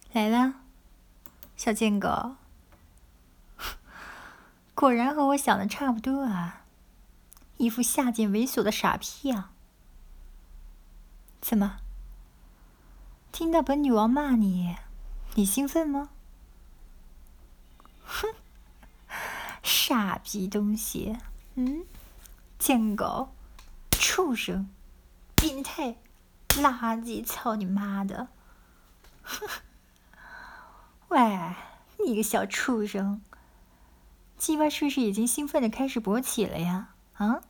来了，小贱狗。果然和我想的差不多啊，一副下贱猥琐的傻逼啊！怎么？听到本女王骂你，你兴奋吗？哼，傻逼东西！贱狗，畜生，变态，垃圾！操你妈的！喂，你个小畜生！鸡巴是不是已经兴奋的开始勃起了呀？啊！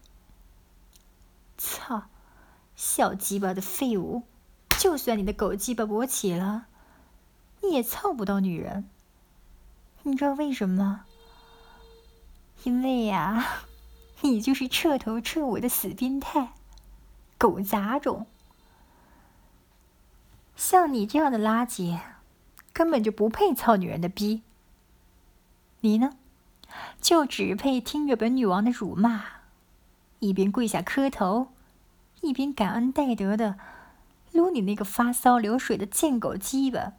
操！小鸡巴的废物！就算你的狗鸡巴勃起了，你也操不到女人。你知道为什么吗？因为呀，你就是彻头彻尾的死变态，狗杂种。像你这样的垃圾，根本就不配操女人的逼。你呢，就只配听着本女王的辱骂，一边跪下磕头，一边感恩戴德的撸你那个发骚流水的贱狗鸡巴。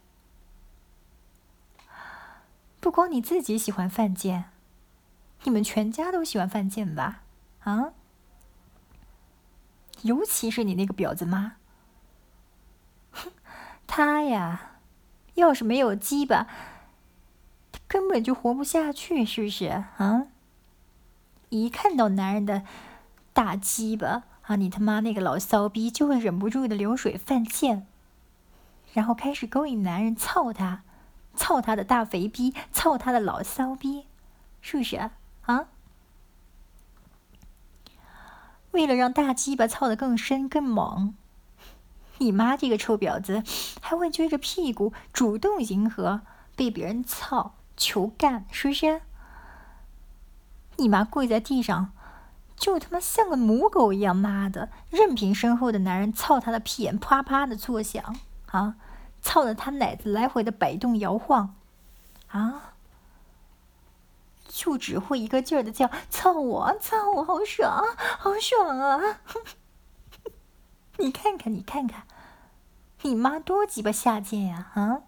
不光你自己喜欢犯贱，你们全家都喜欢犯贱吧？啊？尤其是你那个婊子妈。哼，她呀，要是没有鸡巴，她根本就活不下去，是不是啊？一看到男人的大鸡巴啊，你他妈那个老骚逼就会忍不住的流水犯贱，然后开始勾引男人操他，操他的大肥逼，操他的老骚逼，是不是啊？为了让大鸡巴操得更深更猛，你妈这个臭婊子还会撅着屁股主动迎合被别人操求干，是不是？你妈跪在地上就他妈像个母狗一样，妈的，任凭身后的男人操她的屁眼啪啪的作响啊，操得她奶子来回的摆动摇晃啊，就只会一个劲儿的叫操我操我，好爽好爽啊！你看看你看看，你妈多鸡巴下贱呀啊！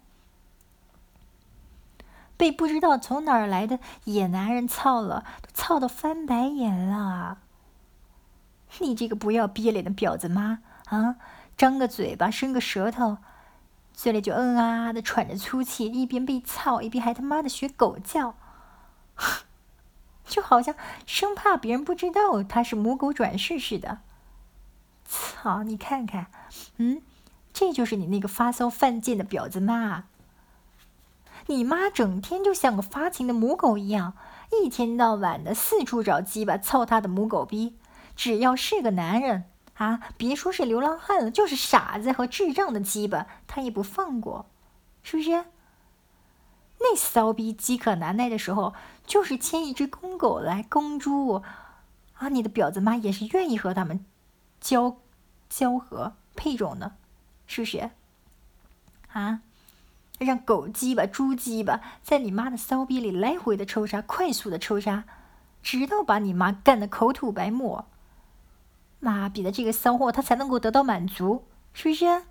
被不知道从哪儿来的野男人操了，都操到翻白眼了。你这个不要逼脸的婊子妈啊！张个嘴巴，伸个舌头，嘴里就啊的喘着粗气，一边被操，一边还他妈的学狗叫，就好像生怕别人不知道他是母狗转世似的。操，你看看，这就是你那个发骚犯贱的婊子妈。你妈整天就像个发情的母狗一样，一天到晚的四处找鸡巴操她的母狗逼。只要是个男人啊，别说是流浪汉了，就是傻子和智障的鸡巴，她也不放过，是不是？那骚逼饥渴难耐的时候，就是牵一只公狗来公猪啊，你的婊子妈也是愿意和他们交合配种的，是不是？啊？让狗鸡巴、猪鸡巴在你妈的骚逼里来回的抽插，快速的抽插，直到把你妈干得口吐白沫。妈逼的，这个骚货他才能够得到满足，是不是？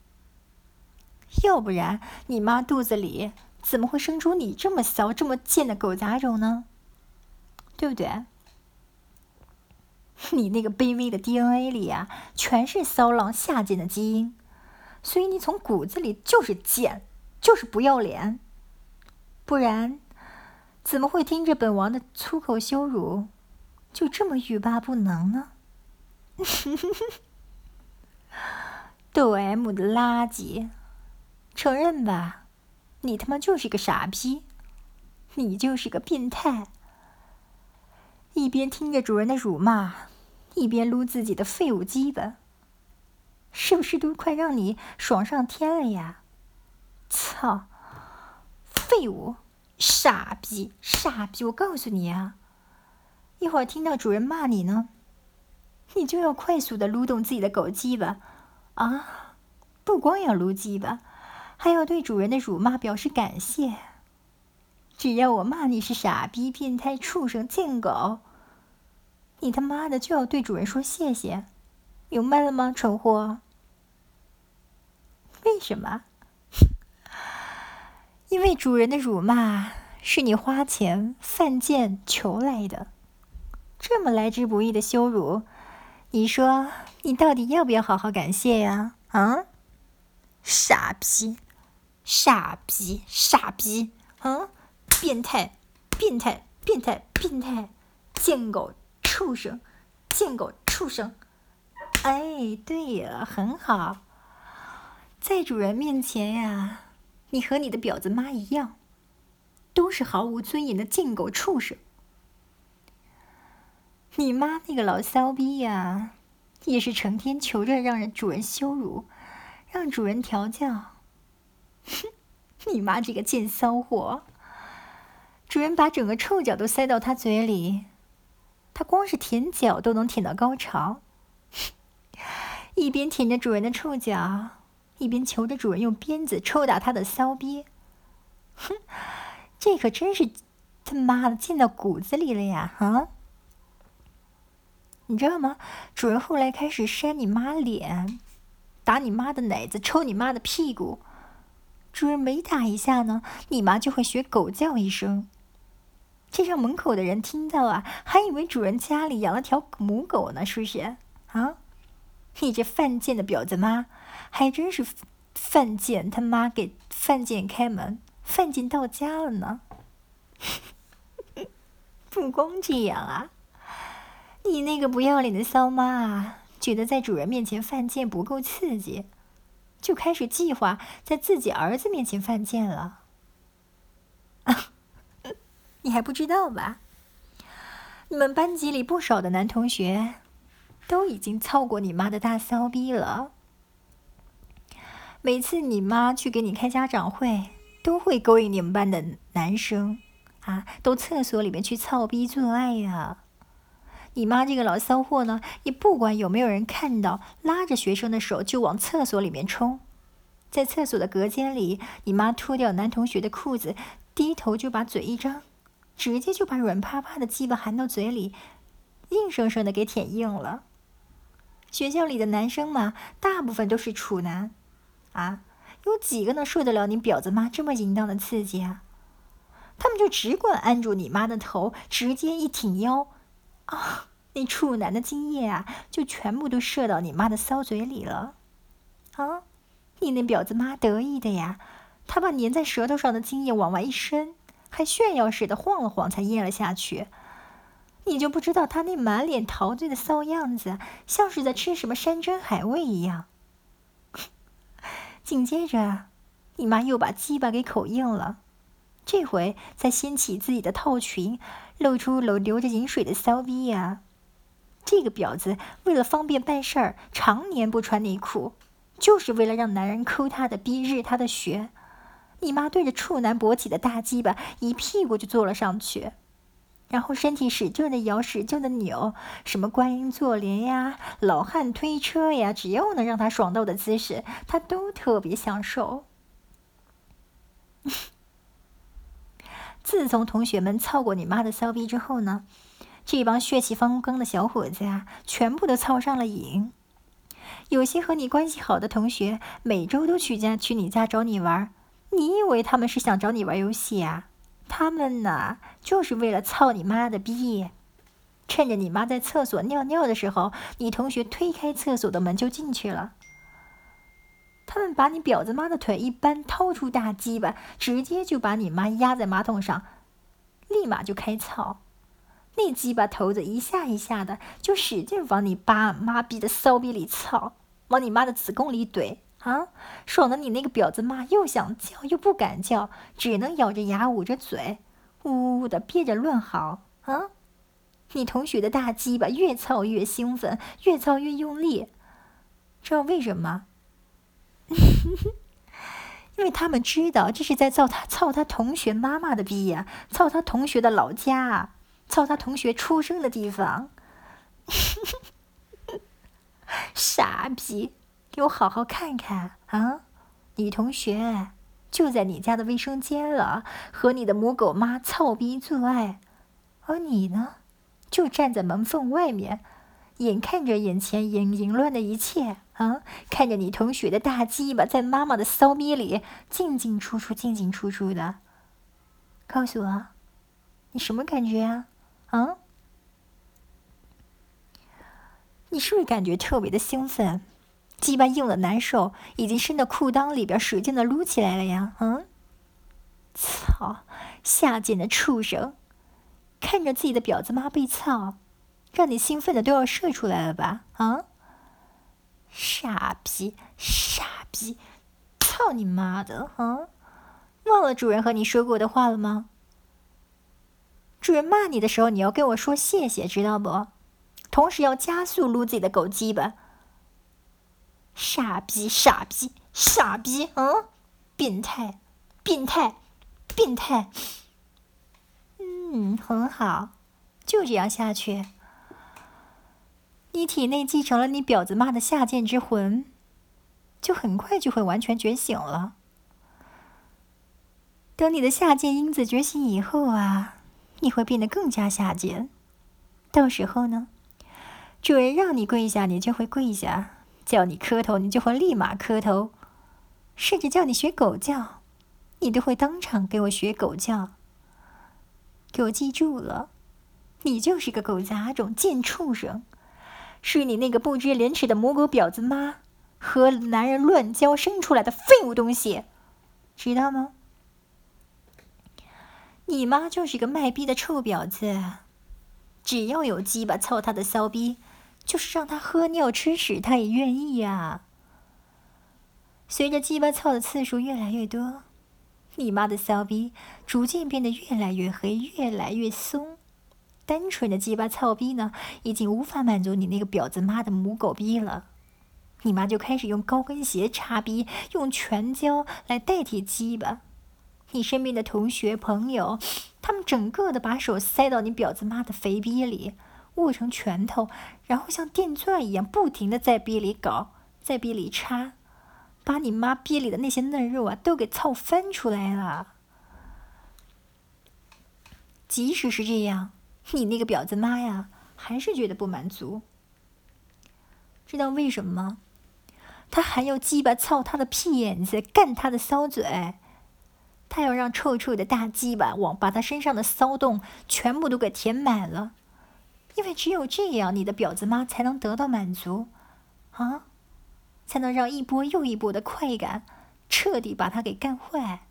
要不然你妈肚子里怎么会生出你这么骚、这么贱的狗杂种呢？对不对？你那个卑微的 DNA 里啊，全是骚浪下贱的基因，所以你从骨子里就是贱。就是不要脸，不然怎么会听着本王的粗口羞辱，就这么欲罢不能呢？抖 M 的垃圾，承认吧，你他妈就是个傻逼，你就是个变态。一边听着主人的辱骂，一边撸自己的废物鸡巴，是不是都快让你爽上天了呀？操！废物，傻逼，傻逼！我告诉你啊，一会儿听到主人骂你呢，你就要快速的撸动自己的狗鸡巴啊！不光要撸鸡巴，还要对主人的辱骂表示感谢。只要我骂你是傻逼、变态、畜生、贱狗，你他妈的就要对主人说谢谢，明白了吗，蠢货？为什么？ 因为主人的辱骂是你花钱犯贱求来的，这么来之不易的羞辱，你说你到底要不要好好感谢呀？啊，傻逼，傻逼，傻逼！啊，变态，变态，变态，变态！贱狗，畜生，贱狗，畜生！哎，对了，很好，在主人面前呀，你和你的婊子妈一样，都是毫无尊严的贱狗畜生。你妈那个老骚逼呀，也是成天求着让主人羞辱，让主人调教。哼，你妈这个贱骚货！主人把整个臭脚都塞到她嘴里，她光是舔脚都能舔到高潮。一边舔着主人的臭脚，一边求着主人用鞭子抽打她的骚逼。哼，这可真是他妈的进到骨子里了呀！啊！你知道吗？主人后来开始扇你妈脸，打你妈的奶子，抽你妈的屁股。主人每打一下呢，你妈就会学狗叫一声。这让门口的人听到啊，还以为主人家里养了条母狗呢，是不是？啊，你这犯贱的婊子妈，还真是犯贱他妈给犯贱开门，犯贱到家了呢。不光这样啊，你那个不要脸的骚妈啊，觉得在主人面前犯贱不够刺激，就开始计划在自己儿子面前犯贱了。你还不知道吧？你们班级里不少的男同学都已经操过你妈的大骚逼了。每次你妈去给你开家长会，都会勾引你们班的男生啊，都厕所里面去操逼做爱呀。你妈这个老骚货呢，也不管有没有人看到，拉着学生的手就往厕所里面冲。在厕所的隔间里，你妈脱掉男同学的裤子，低头就把嘴一张，直接就把软趴趴的鸡巴含到嘴里，硬生生的给舔硬了。学校里的男生嘛，大部分都是处男，啊，有几个能受得了你婊子妈这么淫荡的刺激啊？他们就只管按住你妈的头，直接一挺腰，啊，那处男的精液啊，就全部都射到你妈的骚嘴里了，啊！你那婊子妈得意的呀，她把粘在舌头上的精液往外一伸，还炫耀似的晃了晃才咽了下去。你就不知道她那满脸陶醉的骚样子，像是在吃什么山珍海味一样。紧接着，你妈又把鸡巴给口硬了，这回再掀起自己的套裙，露出流着饮水的骚逼呀。这个婊子为了方便办事儿，常年不穿内裤。就是为了让男人抠她的逼，日她的穴。你妈对着处男勃起的大鸡巴一屁股就坐了上去，然后身体使劲的摇，使劲的扭，什么观音坐莲呀、老汉推车呀，只要能让她爽到的姿势，她都特别享受。自从同学们操过你妈的骚逼之后呢，这帮血气方刚的小伙子啊，全部都操上了瘾。有些和你关系好的同学，每周都去你家找你玩，你以为他们是想找你玩游戏啊？他们呢，就是为了操你妈的逼。趁着你妈在厕所尿尿的时候，你同学推开厕所的门就进去了。他们把你婊子妈的腿一扳，掏出大鸡巴，直接就把你妈压在马桶上，立马就开操。那鸡巴头子一下一下的，就使劲往你爸妈逼的骚逼里操，往你妈的子宫里怼啊！爽的你那个婊子妈又想叫又不敢叫，只能咬着牙捂着嘴，呜呜的憋着乱嚎啊！你同学的大鸡巴越操越兴奋，越操越用力，知道为什么？因为他们知道这是在操他同学妈妈的逼呀，操他同学的老家啊！操他同学出生的地方。傻逼，给我好好看看啊！你同学就在你家的卫生间了，和你的母狗妈操逼做爱，而你呢，就站在门缝外面，眼看着眼前淫乱的一切啊，看着你同学的大鸡巴在妈妈的骚逼里进进出出、进进出出的，告诉我，你什么感觉啊？啊？你是不是感觉特别的兴奋？鸡巴硬的难受，已经伸到裤裆里边，使劲的撸起来了呀！操，下贱的畜生！看着自己的婊子妈被操，让你兴奋的都要射出来了吧？啊！傻逼，傻逼！操你妈的！忘了主人和你说过的话了吗？主人骂你的时候，你要跟我说谢谢，知道不？同时要加速撸自己的狗鸡巴。傻逼，傻逼，傻逼！变态，变态，变态！很好，就这样下去。你体内继承了你婊子妈的下贱之魂，就很快就会完全觉醒了。等你的下贱因子觉醒以后啊，你会变得更加下贱。到时候呢，主人让你跪下，你就会跪下；叫你磕头，你就会立马磕头；甚至叫你学狗叫，你都会当场给我学狗叫。给我记住了，你就是个狗杂种、贱畜生，是你那个不知廉耻的母狗婊子妈和男人乱交生出来的废物东西，知道吗？你妈就是个卖逼的臭婊子，只要有鸡巴操她的骚逼，就是让她喝尿吃屎，她也愿意呀。随着鸡巴操的次数越来越多，你妈的骚逼逐渐变得越来越黑，越来越松。单纯的鸡巴操逼呢，已经无法满足你那个婊子妈的母狗逼了。你妈就开始用高跟鞋插逼，用拳交来代替鸡巴。你身边的同学朋友，他们整个的把手塞到你婊子妈的肥逼里，握成拳头，然后像电钻一样不停的在逼里搞，在逼里插，把你妈逼里的那些嫩肉啊都给操翻出来了。即使是这样，你那个婊子妈呀，还是觉得不满足。知道为什么吗？她还要鸡巴操她的屁眼子，干她的骚嘴。他要让臭臭的大鸡巴把他身上的骚动全部都给填满了，因为只有这样，你的婊子妈才能得到满足，才能让一波又一波的快感彻底把他给干坏。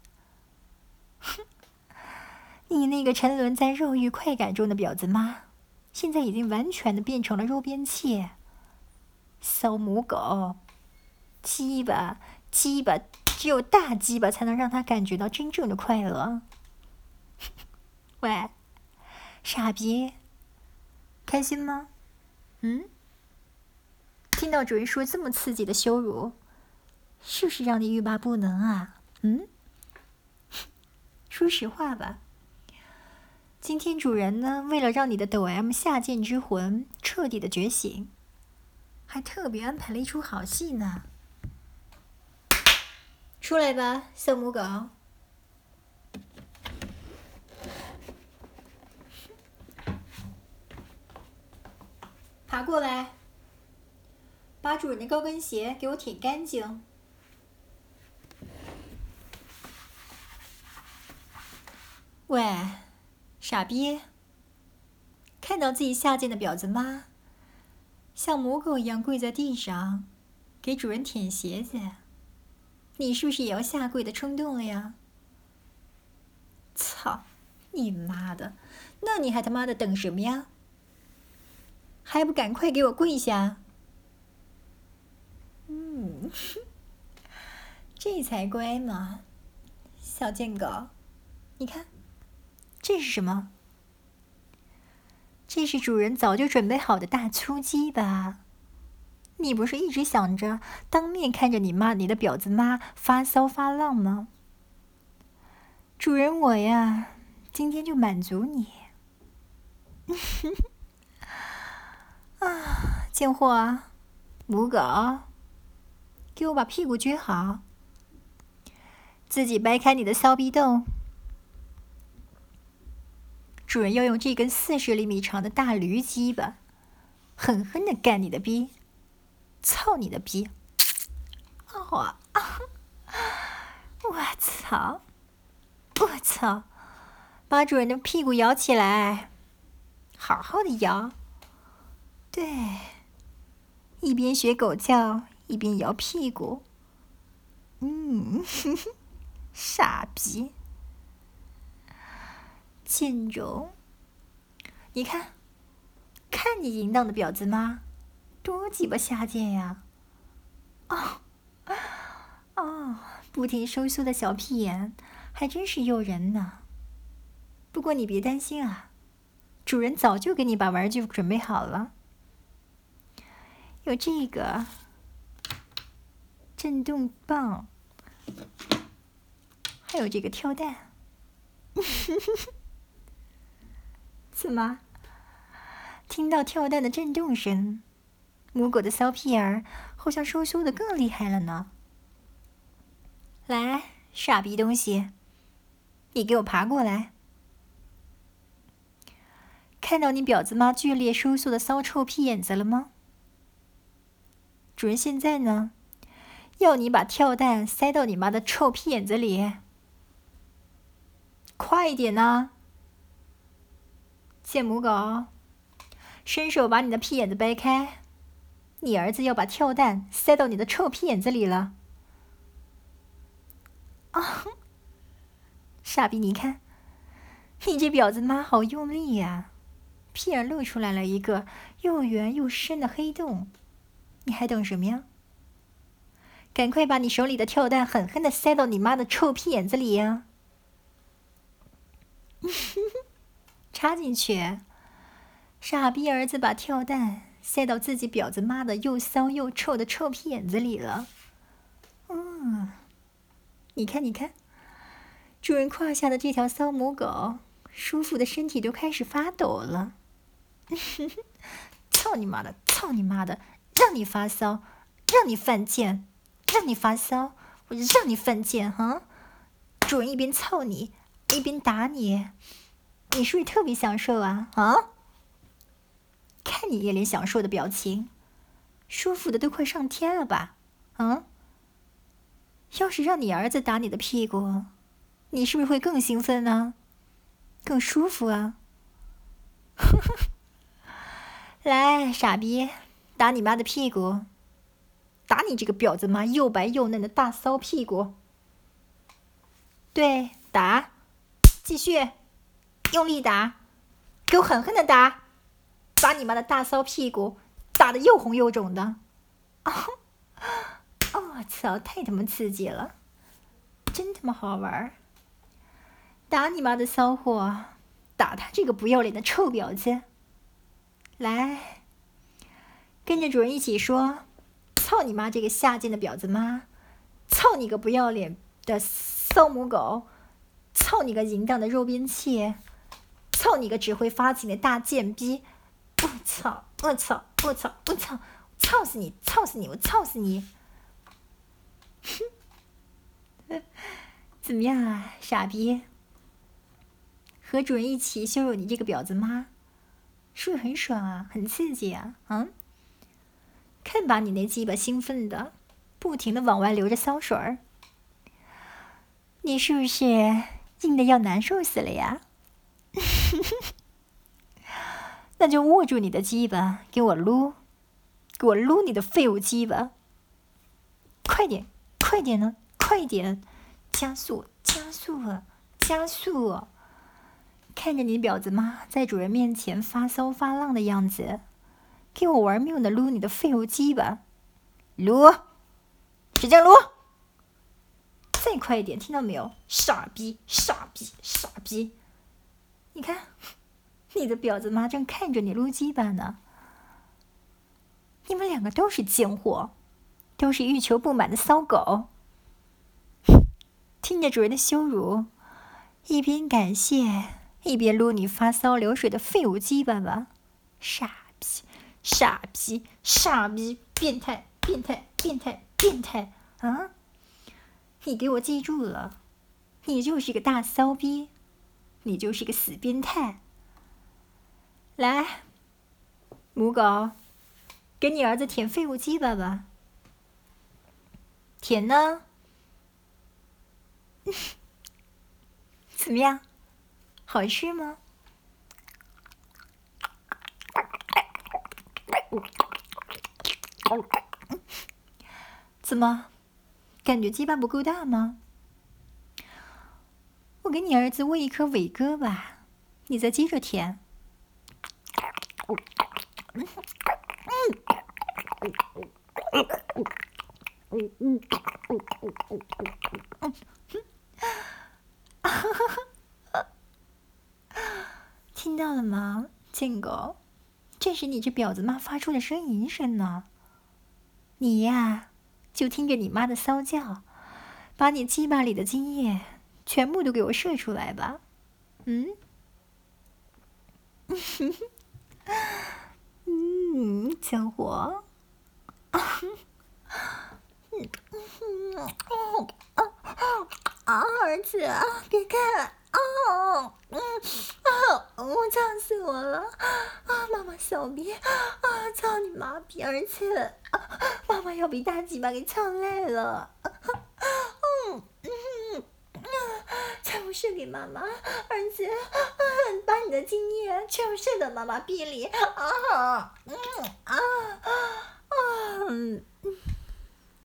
你那个沉沦在肉欲快感中的婊子妈，现在已经完全的变成了肉便器，骚母狗，鸡巴，鸡巴。只有大鸡巴才能让他感觉到真正的快乐。喂，傻逼，开心吗？听到主人说这么刺激的羞辱，是不是让你欲罢不能啊？说实话吧，今天主人呢，为了让你的抖 M 下贱之魂彻底的觉醒，还特别安排了一出好戏呢。出来吧，小母狗！爬过来，把主人的高跟鞋给我舔干净。喂，傻逼！看到自己下贱的婊子妈，像母狗一样跪在地上，给主人舔鞋子。你是不是也要下跪的冲动了呀？操你妈的！那你还他妈的等什么呀？还不赶快给我跪下！这才乖嘛，小贱狗！你看，这是什么？这是主人早就准备好的大粗鸡吧？你不是一直想着当面看着你的婊子妈发骚发浪吗？主人我呀，今天就满足你。贱货，母狗，给我把屁股撅好，自己掰开你的骚逼洞。主人要用这根40厘米长的大驴鸡巴，狠狠的干你的逼，操你的逼！ 伙！我操！我操！把主人的屁股摇起来，好好的摇。对，一边学狗叫，一边摇屁股。傻逼！贱种！你看，看你淫荡的婊子妈，多鸡巴下贱呀！不停收缩的小屁眼，还真是诱人呢。不过你别担心啊，主人早就给你把玩具准备好了，有这个震动棒，还有这个跳蛋。怎么？听到跳蛋的震动声，母狗的骚屁儿好像收缩的更厉害了呢。来，傻逼东西，你给我爬过来！看到你婊子妈剧烈收缩的骚臭屁眼子了吗？主人现在呢，要你把跳蛋塞到你妈的臭屁眼子里，快一点呢！贱母狗，伸手把你的屁眼子掰开，你儿子要把跳蛋塞到你的臭屁眼子里了。傻逼，你看，你这婊子妈好用力呀！屁眼露出来了一个又圆又深的黑洞，你还等什么呀？赶快把你手里的跳蛋狠狠的塞到你妈的臭屁眼子里呀！插进去，傻逼儿子把跳蛋塞到自己婊子妈的又骚又臭的臭屁眼子里了。你看，你看，主人胯下的这条骚母狗，舒服的身体都开始发抖了。操你妈的！操你妈的！让你发骚，让你犯贱，让你发骚，我让你犯贱哈！主人一边操你，一边打你，你是不是特别享受啊？看你一脸享受的表情，舒服的都快上天了吧？要是让你儿子打你的屁股，你是不是会更兴奋呢？更舒服啊？来，傻逼，打你妈的屁股！打你这个婊子妈又白又嫩的大骚屁股！对，打，继续，用力打，给我狠狠的打，把你妈的大骚屁股打得又红又肿的！我操，太他妈刺激了，真他妈好玩！打你妈的骚货，打他这个不要脸的臭婊子！来，跟着主人一起说：操你妈这个下贱的婊子妈！操你个不要脸的骚母狗！操你个淫荡的肉鞭器！操你个只会发情的大贱逼！我操！我操！我操！我操！操死你！操死你！我操死你！怎么样啊，傻逼？和主人一起羞辱你这个婊子妈，是不是很爽啊？很刺激啊？看把你那鸡巴兴奋的，不停的往外流着骚水儿。你是不是硬的要难受死了呀？那就握住你的鸡巴，给我撸，给我撸你的废物鸡巴！快点，快点呢，快点！加速，加速啊，加速！看着你婊子妈在主人面前发骚发浪的样子，给我玩命的撸你的废物鸡巴！撸，使劲撸！再快一点，听到没有？傻逼，傻逼，傻逼！你看，你的婊子妈正看着你撸鸡巴呢。你们两个都是贱货，都是欲求不满的骚狗。听着主人的羞辱，一边感谢，一边撸你发骚流水的废物鸡巴吧！傻逼，傻逼，傻逼，变态，变态，变态，变态！你给我记住了，你就是个大骚逼，你就是个死变态。来，母狗，给你儿子舔废物鸡巴吧。 甜呢？怎么样？好吃吗？怎么，感觉鸡巴不够大吗？我给你儿子喂一颗伟哥吧，你再接着舔。听到了吗，贱狗？这是你这婊子妈发出的呻吟声呢。你呀，就听着你妈的骚叫，把你鸡巴里的精液全部都给我射出来吧。嗯，家伙。儿子，别看。呛死我了！妈妈小逼！操你妈逼！而且，妈妈要被大鸡巴给呛烂了！全部射给妈妈，而且，把你的精液全部射到妈妈逼里！